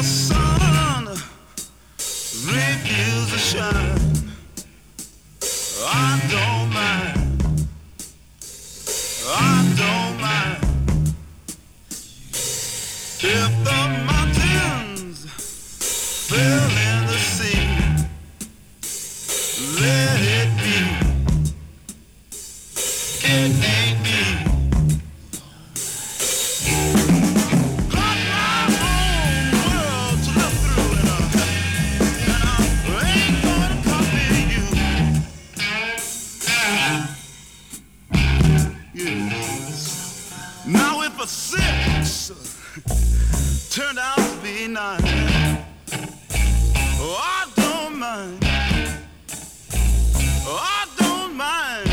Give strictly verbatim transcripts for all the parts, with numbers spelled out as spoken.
the sun refuses to shine, I don't mind, I don't mind. If the mountains fell in the sea, let it be. It ain't me. Got my own world to look through, and, uh, and I ain't gonna copy you. Yeah. Now if a six turned out to be nine, oh, I don't mind. Oh, I don't mind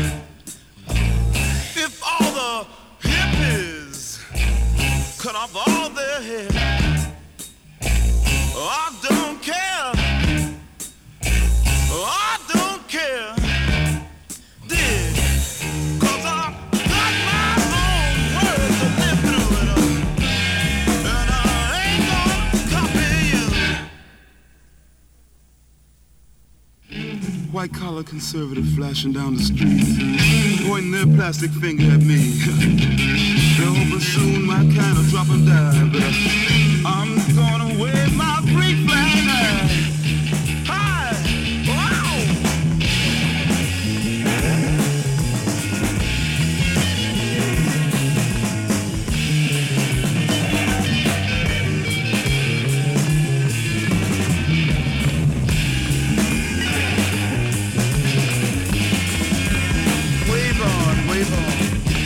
if all the hippies cut off all their hair. Oh, I don't care. Oh, I don't care. Dig, 'cause I got my own world to live through, and, uh, and I ain't gonna copy you. White collar conservative flashing down the street, pointing their plastic finger at me. They're hoping soon my kind will drop and die, but uh, I'm gonna wave my freak flag high. Hi! Wow! Wave on, wave on.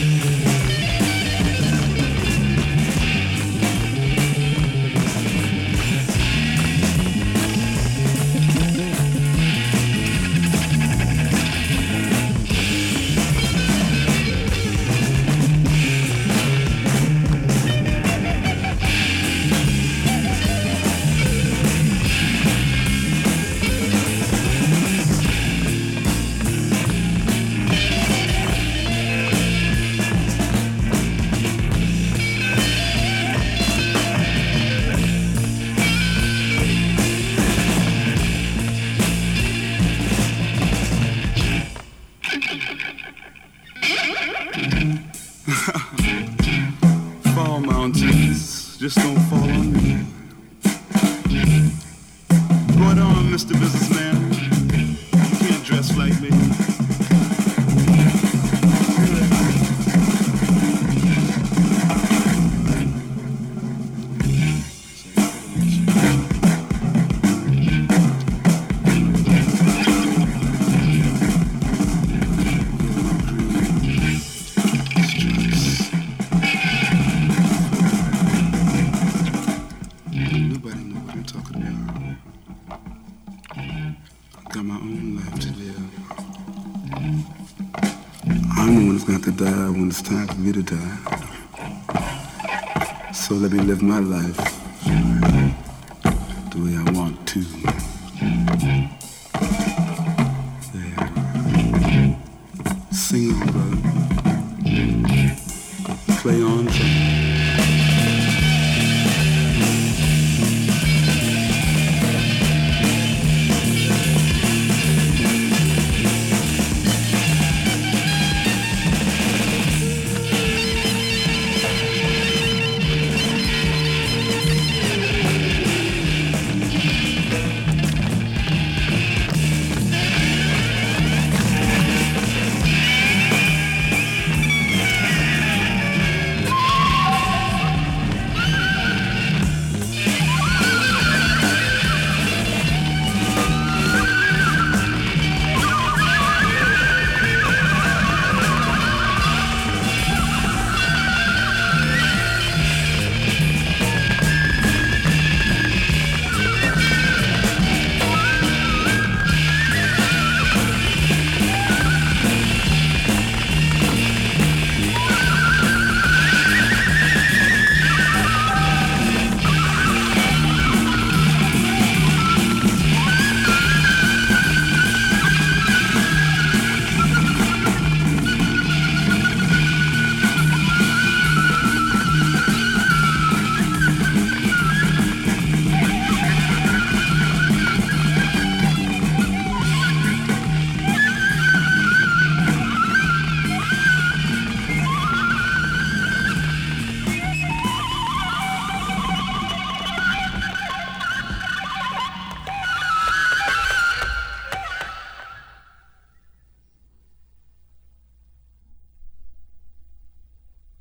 Fall mountains just don't fall on me. Going on, Mister Businessman. You can't dress like me. Nobody know what I'm talking about. I got my own life to live. I'm the one that's got to die when it's time for me to die. So let me live my life the way I want to. There. Sing on, brother.